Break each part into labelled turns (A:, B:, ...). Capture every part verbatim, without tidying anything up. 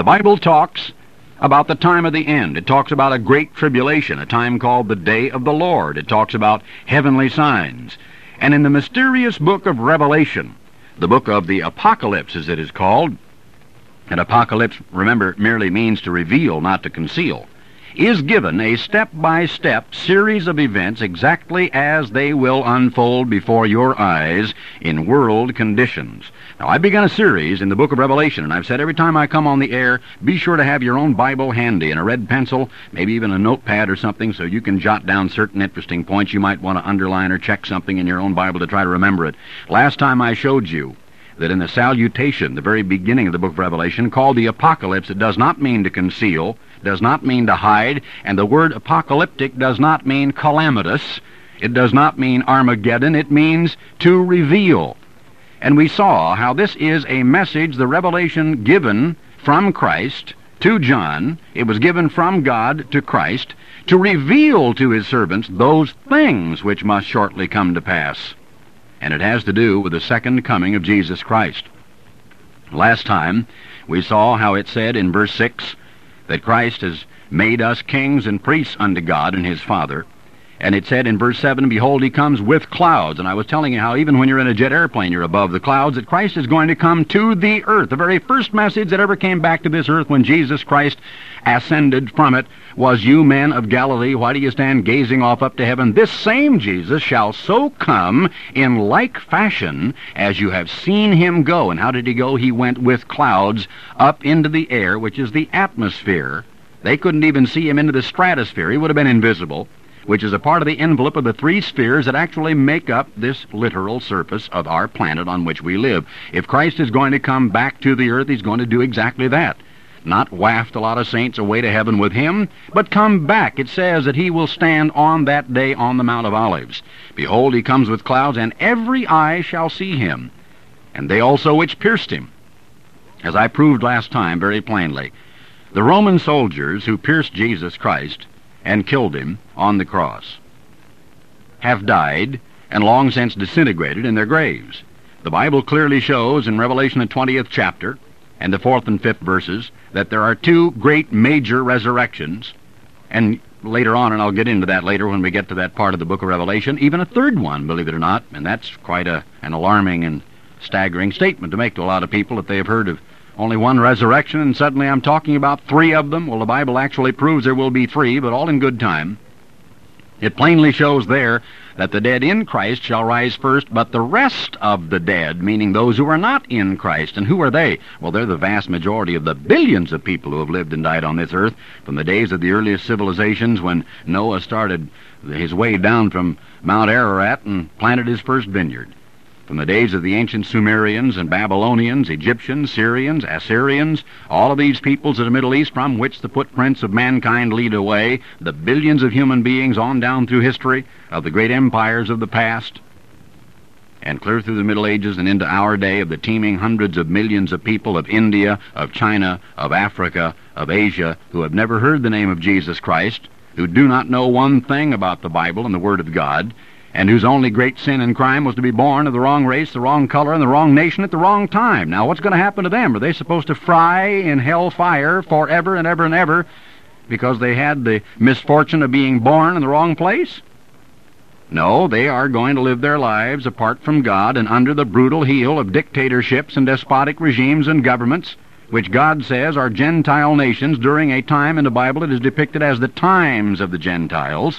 A: The Bible talks about the time of the end. It talks about a great tribulation, a time called the Day of the Lord. It talks about heavenly signs. And in the mysterious book of Revelation, the book of the Apocalypse, as it is called, and apocalypse, remember, merely means to reveal, not to conceal, is given a step-by-step series of events exactly as they will unfold before your eyes in world conditions. Now, I've begun a series in the book of Revelation, and I've said every time I come on the air, be sure to have your own Bible handy and a red pencil, maybe even a notepad or something, so you can jot down certain interesting points you might want to underline or check something in your own Bible to try to remember it. Last time I showed you that in the salutation, the very beginning of the book of Revelation, called the Apocalypse, it does not mean to conceal, does not mean to hide, and the word apocalyptic does not mean calamitous. It does not mean Armageddon. It means to reveal. And we saw how this is a message, the revelation given from Christ to John. It was given from God to Christ to reveal to his servants those things which must shortly come to pass. And it has to do with the second coming of Jesus Christ. Last time we saw how it said in verse six that Christ has made us kings and priests unto God and his Father. And it said in verse seven, behold, he comes with clouds. And I was telling you how even when you're in a jet airplane, you're above the clouds, that Christ is going to come to the earth. The very first message that ever came back to this earth when Jesus Christ ascended from it was, you men of Galilee, why do you stand gazing off up to heaven? This same Jesus shall so come in like fashion as you have seen him go. And how did he go? He went with clouds up into the air, which is the atmosphere. They couldn't even see him into the stratosphere. He would have been invisible, which is a part of the envelope of the three spheres that actually make up this literal surface of our planet on which we live. If Christ is going to come back to the earth, he's going to do exactly that. Not waft a lot of saints away to heaven with him, but come back. It says that he will stand on that day on the Mount of Olives. Behold, he comes with clouds, and every eye shall see him, and they also which pierced him. As I proved last time very plainly, the Roman soldiers who pierced Jesus Christ and killed him on the cross have died and long since disintegrated in their graves. The Bible clearly shows in Revelation the twentieth chapter and the fourth and fifth verses that there are two great major resurrections, and later on, and I'll get into that later when we get to that part of the book of Revelation, even a third one, believe it or not, and that's quite a, an alarming and staggering statement to make to a lot of people that they have heard of only one resurrection, and suddenly I'm talking about three of them. Well, the Bible actually proves there will be three, but all in good time. It plainly shows there that the dead in Christ shall rise first, but the rest of the dead, meaning those who are not in Christ. And who are they? Well, they're the vast majority of the billions of people who have lived and died on this earth from the days of the earliest civilizations when Noah started his way down from Mount Ararat and planted his first vineyard. From the days of the ancient Sumerians and Babylonians, Egyptians, Syrians, Assyrians, all of these peoples of the Middle East from which the footprints of mankind lead away, the billions of human beings on down through history of the great empires of the past, and clear through the Middle Ages and into our day of the teeming hundreds of millions of people of India, of China, of Africa, of Asia, who have never heard the name of Jesus Christ, who do not know one thing about the Bible and the Word of God, and whose only great sin and crime was to be born of the wrong race, the wrong color, and the wrong nation at the wrong time. Now, what's going to happen to them? Are they supposed to fry in hell fire forever and ever and ever because they had the misfortune of being born in the wrong place? No, they are going to live their lives apart from God and under the brutal heel of dictatorships and despotic regimes and governments, which God says are Gentile nations during a time in the Bible that is depicted as the times of the Gentiles,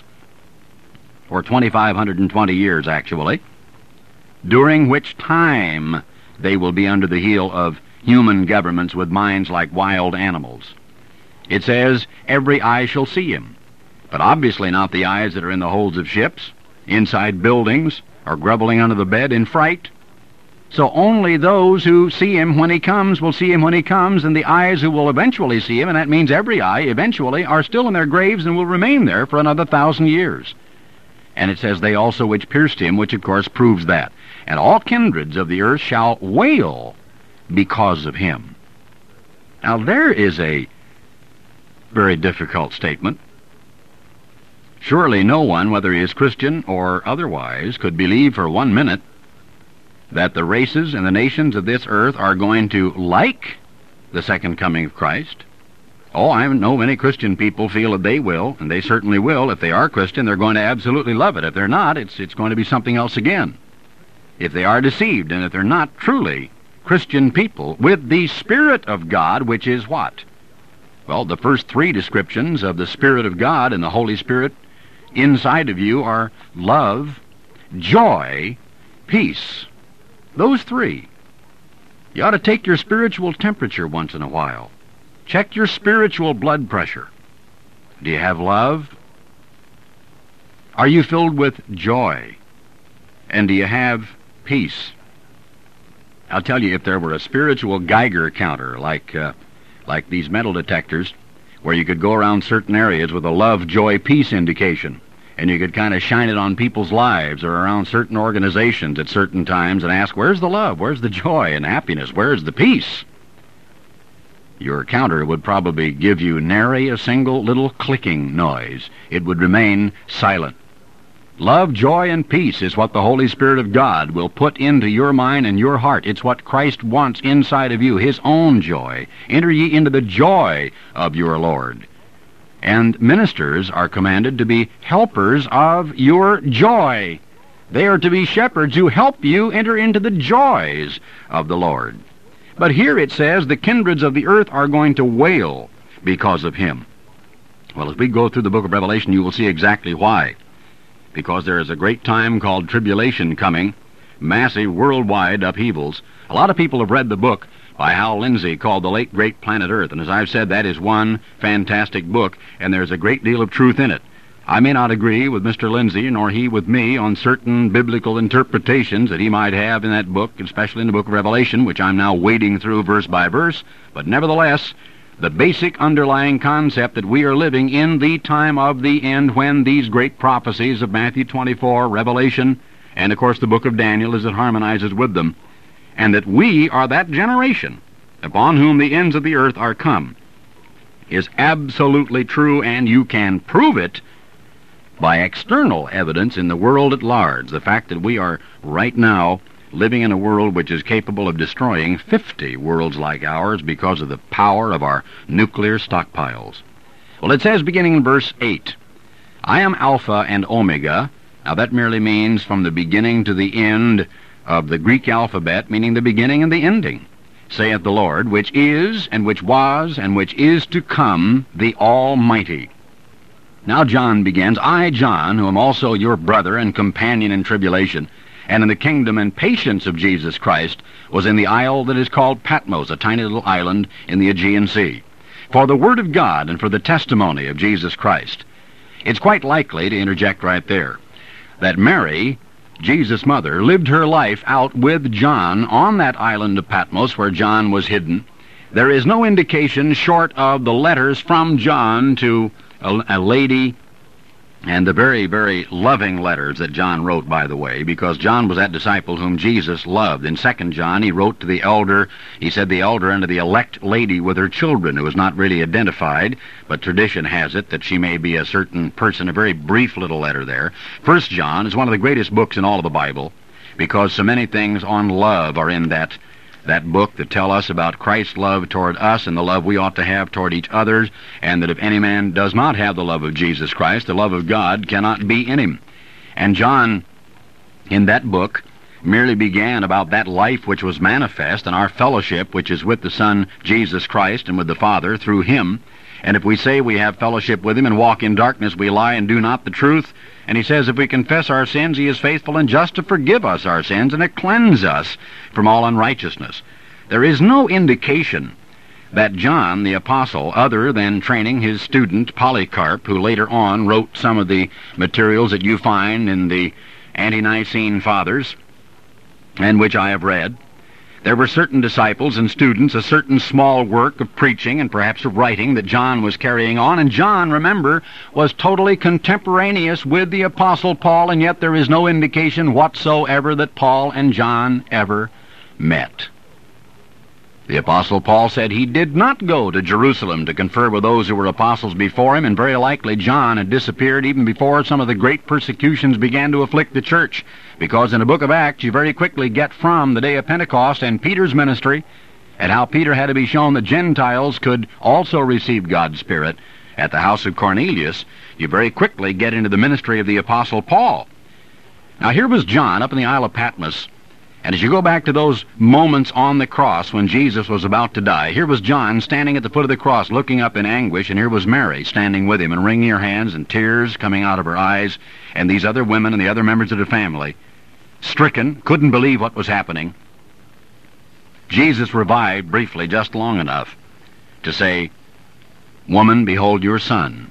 A: for twenty-five hundred twenty years, actually, during which time they will be under the heel of human governments with minds like wild animals. It says, every eye shall see him, but obviously not the eyes that are in the holds of ships, inside buildings, or groveling under the bed in fright. So only those who see him when he comes will see him when he comes, and the eyes who will eventually see him, and that means every eye eventually, are still in their graves and will remain there for another thousand years. And it says, they also which pierced him, which of course proves that. And all kindreds of the earth shall wail because of him. Now there is a very difficult statement. Surely no one, whether he is Christian or otherwise, could believe for one minute that the races and the nations of this earth are going to like the second coming of Christ? Oh, I know many Christian people feel that they will, and they certainly will. If they are Christian, they're going to absolutely love it. If they're not, it's, it's going to be something else again. If they are deceived, and if they're not truly Christian people with the Spirit of God, which is what? Well, the first three descriptions of the Spirit of God and the Holy Spirit inside of you are love, joy, peace. Those three. You ought to take your spiritual temperature once in a while. Check your spiritual blood pressure. Do you have love? Are you filled with joy? And do you have peace? I'll tell you, if there were a spiritual Geiger counter like uh, like these metal detectors, where you could go around certain areas with a love, joy, peace indication, and you could kind of shine it on people's lives or around certain organizations at certain times and ask, where's the love, where's the joy and happiness, where's the peace? Your counter would probably give you nary a single little clicking noise. It would remain silent. Love, joy, and peace is what the Holy Spirit of God will put into your mind and your heart. It's what Christ wants inside of you, His own joy. Enter ye into the joy of your Lord. And ministers are commanded to be helpers of your joy. They are to be shepherds who help you enter into the joys of the Lord. But here it says the kindreds of the earth are going to wail because of Him. Well, as we go through the book of Revelation, you will see exactly why. Because there is a great time called tribulation coming, massive worldwide upheavals. A lot of people have read the book by Hal Lindsey called The Late Great Planet Earth, and as I've said, that is one fantastic book, and there's a great deal of truth in it. I may not agree with Mister Lindsey, nor he with me, on certain biblical interpretations that he might have in that book, especially in the book of Revelation, which I'm now wading through verse by verse, but nevertheless, the basic underlying concept that we are living in the time of the end, when these great prophecies of Matthew twenty-four, Revelation, and of course the book of Daniel as it harmonizes with them, and that we are that generation upon whom the ends of the earth are come, is absolutely true, and you can prove it by external evidence in the world at large. The fact that we are right now living in a world which is capable of destroying fifty worlds like ours because of the power of our nuclear stockpiles. Well, it says, beginning in verse eight, I am Alpha and Omega. Now that merely means from the beginning to the end of the Greek alphabet, meaning the beginning and the ending, saith the Lord, which is, and which was, and which is to come, the Almighty. Now John begins, I, John, who am also your brother and companion in tribulation, and in the kingdom and patience of Jesus Christ, was in the isle that is called Patmos, a tiny little island in the Aegean Sea, for the word of God and for the testimony of Jesus Christ. It's quite likely, to interject right there, that Mary, Jesus' mother, lived her life out with John on that island of Patmos where John was hidden. There is no indication short of the letters from John to a, a lady, and the very, very loving letters that John wrote, by the way, because John was that disciple whom Jesus loved. In Second John, he wrote to the elder, he said the elder and to the elect lady with her children, who was not really identified, but tradition has it that she may be a certain person, a very brief little letter there. First John is one of the greatest books in all of the Bible, because so many things on love are in that that book that tell us about Christ's love toward us and the love we ought to have toward each other, and that if any man does not have the love of Jesus Christ, the love of God cannot be in him. And John, in that book, merely began about that life which was manifest and our fellowship which is with the Son, Jesus Christ, and with the Father through Him. And if we say we have fellowship with Him and walk in darkness, we lie and do not the truth. And he says, if we confess our sins, He is faithful and just to forgive us our sins and to cleanse us from all unrighteousness. There is no indication that John the Apostle, other than training his student Polycarp, who later on wrote some of the materials that you find in the Ante-Nicene Fathers, and which I have read, there were certain disciples and students, a certain small work of preaching and perhaps of writing that John was carrying on. And John, remember, was totally contemporaneous with the Apostle Paul, and yet there is no indication whatsoever that Paul and John ever met. The Apostle Paul said he did not go to Jerusalem to confer with those who were apostles before him, and very likely John had disappeared even before some of the great persecutions began to afflict the church, because in the book of Acts you very quickly get from the day of Pentecost and Peter's ministry and how Peter had to be shown that Gentiles could also receive God's Spirit at the house of Cornelius, you very quickly get into the ministry of the Apostle Paul. Now here was John up in the Isle of Patmos, and as you go back to those moments on the cross when Jesus was about to die, here was John standing at the foot of the cross looking up in anguish, and here was Mary standing with him and wringing her hands and tears coming out of her eyes, and these other women and the other members of the family, stricken, couldn't believe what was happening. Jesus revived briefly, just long enough to say, "Woman, behold your son."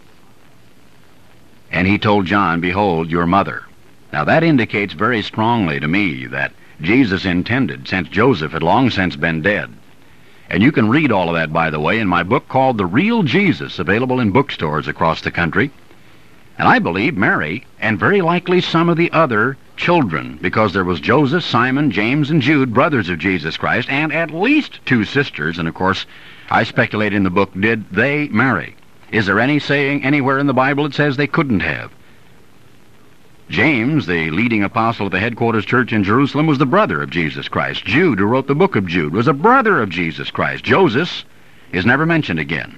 A: And he told John, "Behold your mother." Now that indicates very strongly to me that Jesus intended, since Joseph had long since been dead. And you can read all of that, by the way, in my book called The Real Jesus, available in bookstores across the country. And I believe Mary, and very likely some of the other children, because there was Joseph, Simon, James, and Jude, brothers of Jesus Christ, and at least two sisters, and of course, I speculate in the book, did they marry? Is there any saying anywhere in the Bible that says they couldn't have? James, the leading apostle of the headquarters church in Jerusalem, was the brother of Jesus Christ. Jude, who wrote the book of Jude, was a brother of Jesus Christ. Joseph is never mentioned again.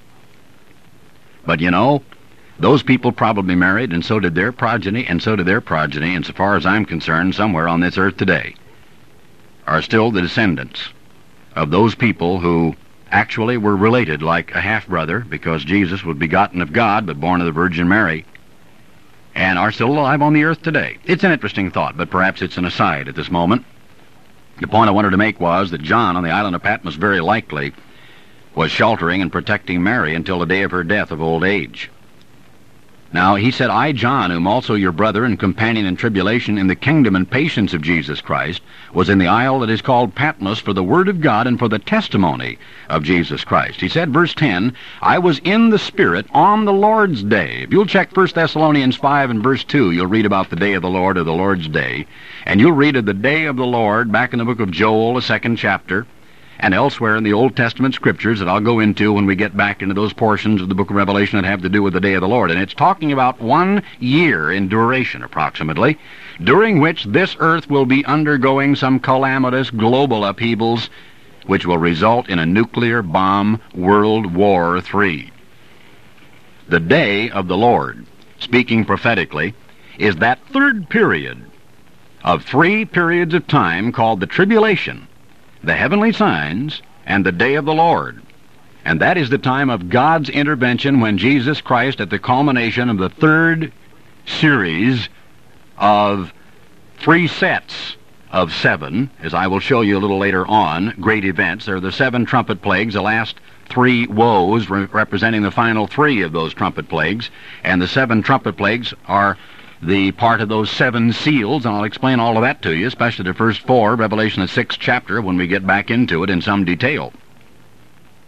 A: But you know, those people probably married, and so did their progeny, and so did their progeny, and so far as I'm concerned, somewhere on this earth today, are still the descendants of those people who actually were related like a half-brother, because Jesus was begotten of God, but born of the Virgin Mary, and are still alive on the earth today. It's an interesting thought, but perhaps it's an aside at this moment. The point I wanted to make was that John on the island of Patmos very likely was sheltering and protecting Mary until the day of her death of old age. Now, he said, "I, John, whom also your brother and companion in tribulation in the kingdom and patience of Jesus Christ, was in the isle that is called Patmos for the word of God and for the testimony of Jesus Christ." He said, verse ten, "I was in the Spirit on the Lord's day." If you'll check First Thessalonians five and verse two, you'll read about the day of the Lord, or the Lord's day. And you'll read of the day of the Lord back in the book of Joel, the second chapter, and elsewhere in the Old Testament scriptures that I'll go into when we get back into those portions of the book of Revelation that have to do with the day of the Lord. And it's talking about one year in duration, approximately, during which this earth will be undergoing some calamitous global upheavals which will result in a nuclear bomb World War Three. The day of the Lord, speaking prophetically, is that third period of three periods of time called the tribulation, the heavenly signs, and the day of the Lord. And that is the time of God's intervention when Jesus Christ, at the culmination of the third series of three sets of seven, as I will show you a little later on, great events. There are the seven trumpet plagues, the last three woes re- representing the final three of those trumpet plagues. And the seven trumpet plagues are the part of those seven seals, and I'll explain all of that to you, especially the first four, Revelation the sixth chapter, when we get back into it in some detail.